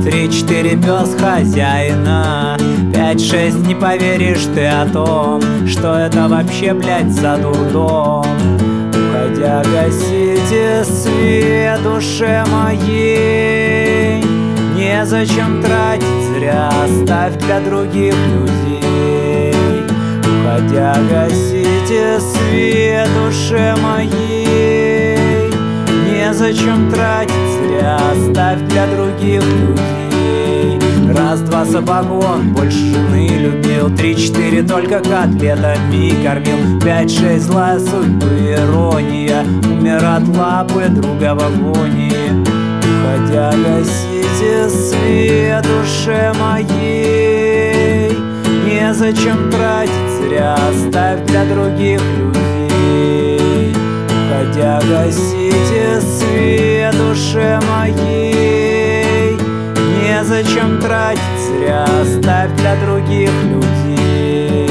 3-4 пес хозяина, 5-6 не поверишь ты о том, что это вообще, блядь, за дурдом. Уходя, гасите свет, душе моей, незачем тратить зря, оставь для других людей. Уходя, гасите свет, душе моей, незачем тратить зря, оставь для других людей. Раз-два собаку он больше жены любил, 3-4 только котлетами кормил, 5-6 злая судьба, ирония, умер от лапы друга в агонии. Уходя, гасите свет, душе моей, незачем тратить зря, оставь для других людей. Уходя, гасите свет, душе моей, незачем тратить зря, оставь для других людей.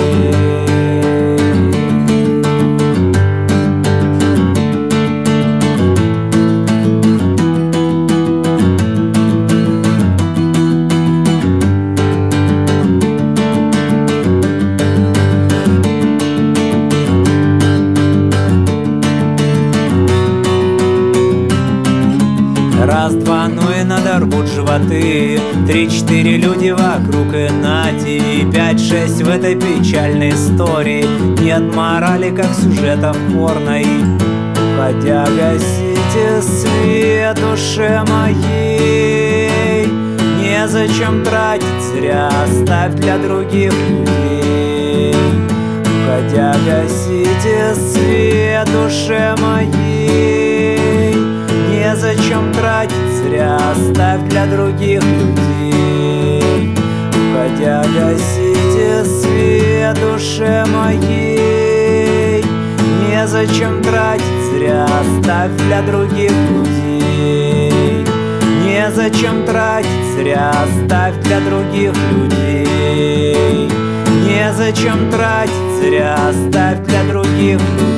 Раз-два, ну и надорвут животы, 3-4 люди вокруг и нати, 5-6 в этой печальной истории нет морали, как сюжетов порно. И уходя, гасите свет, душе моей, незачем тратить зря, оставь для других людей. Уходя, гасите свет, душе моей, незачем тратить зря, оставь для других людей. Уходя, гасите свет, душе моей, незачем тратить зря, оставь для других людей. Незачем тратить зря, оставь для других людей. Незачем тратить зря, оставь для других людей.